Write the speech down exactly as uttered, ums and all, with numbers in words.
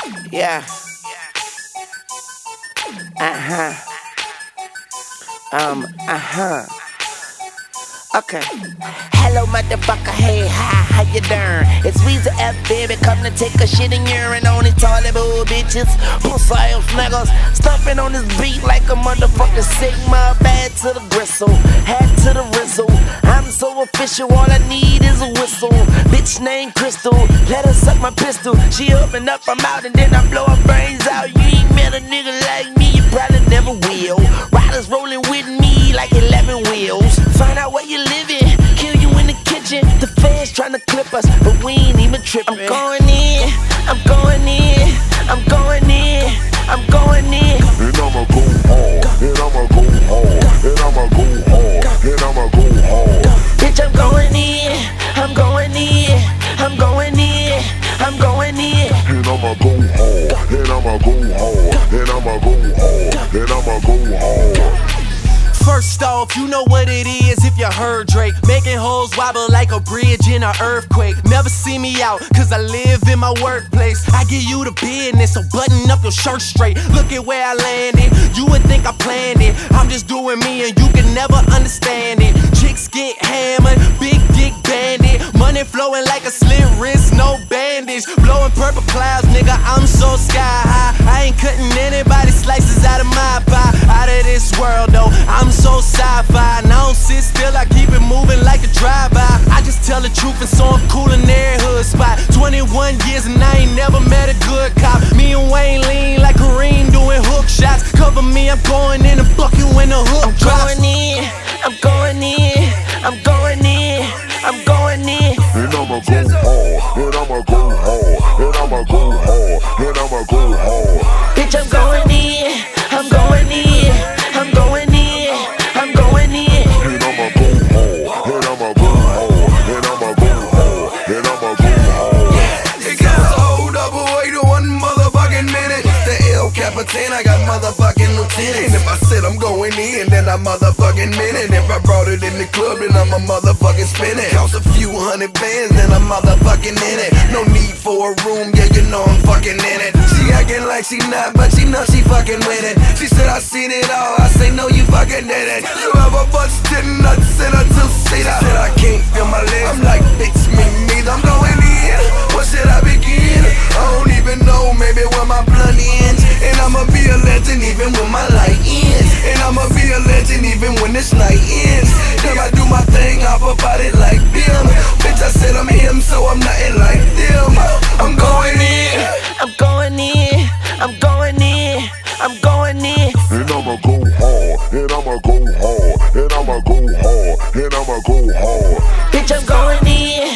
Yeah. Uh-huh. Um, uh-huh. Okay. Hello, motherfucker, hey, hi, how you doing? It's Weezy F, baby, come to take a shit and urine on these toilet bowl bitches. Pussy ass niggas, stumping on this beat like a motherfucking Sigma. Bad to the gristle, hat to the rizzle. I'm so official, all I need is a whistle. Bitch named Crystal, let her suck my pistol. She open up, I'm out, and then I blow her brains out. You ain't met a nigga like me, you probably never will. Riders rolling with me like eleven wheels. Find out where you living, kill you in the kitchen. The fans tryna clip us, but we ain't even tripping. I'm going in, I'm going in, I'm going in, I'm going in. And I'ma go hard, and I'ma go hard, and I'ma go hard, and I'ma go hard. Bitch, I'm going in, I'm going in, I'm going in, I'm going in. And I'ma go hard, and I'ma go hard, and I'ma go hard, and I'ma go hard. First off, you know what it is if you heard Drake. Making hoes wobble like a bridge in an earthquake. Never see me out, cause I live in my workplace. I give you the business, so button up your shirt straight. Look at where I landed, you would think I planned it. I'm just doing me and you can never understand it. Chicks get hammered, big dick bandit. Money flowing like a slit wrist, no bandage. Blowing purple clouds, nigga, I'm so sky high. I ain't cutting anybody's slices out of my pie. Out of this world though, I'm so sci-fi, and I don't sit still, I keep it moving like a drive-by. I just tell the truth and so I'm cool in every hood spot. Twenty-one years and I ain't never met a good cop. Me and Wayne lean like Kareem doing hook shots. Cover me, I'm going in and fuck you when the hook I'm drops. going in, I'm going in, I'm going in, I'm going in. And I'ma go hard, and I'ma go hard, and I'ma go hard, and I'ma go hard. Bitch, I'm going in, I'm going in, I'm going in, I'm going in. And I'ma go hard, and I'ma go hard, and I'ma go hard, and I'ma go hard. It goes hold up, wait one motherfucking minute. The El Capitan, I got motherfucking lieutenant. And if I said I'm going in, then I motherfucking meant it. If I brought it in the club, then I'm a motherfucking spin it. Cost a few hundred bands, then I'm motherfucking in it. No need for a room, yeah, you know I'm fucking in it. She acting like she not, but she know she fucking with it. She said I seen it all, I say no, you fucking did it. You ever busted nuts in a two-seater? She said I can't feel my legs, I'm like, bitch, me neither. I'm going in, where should I begin? I don't even know, maybe where my blood ends. And I'ma be a legend even when my light ends. And I'ma be a legend even when this night ends. If I do my thing, hop about it like them. Bitch, I said I'm him, so I'm nothing like them. I'm going in, I'm going in, I'm going in, I'm going in. And I'ma go hard, and I'ma go hard, and I'ma go hard, and I'ma go hard. Bitch, I'm going in,